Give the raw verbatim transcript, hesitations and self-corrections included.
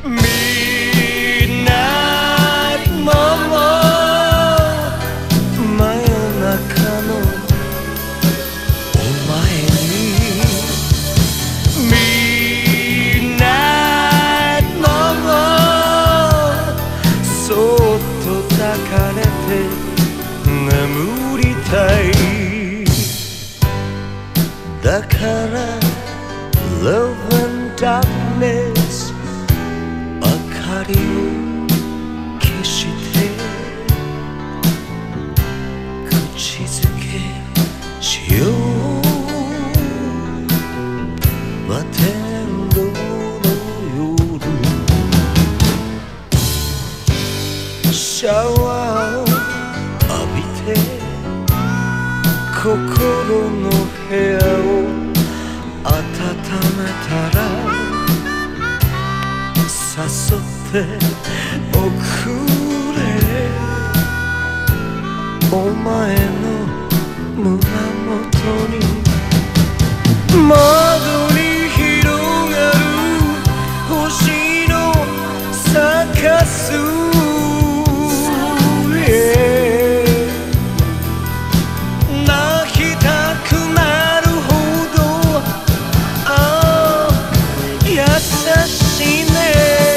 Midnight Mama 真夜中のお前に Midnight Mama そっと抱かれて眠りたいだから Love and Darkness 明かりを消して口づけしよう摩天楼の夜シャワーを浴びて心の部屋を温めたら誘っておくれお前の胸元に窓に広がる星の咲かす優しいね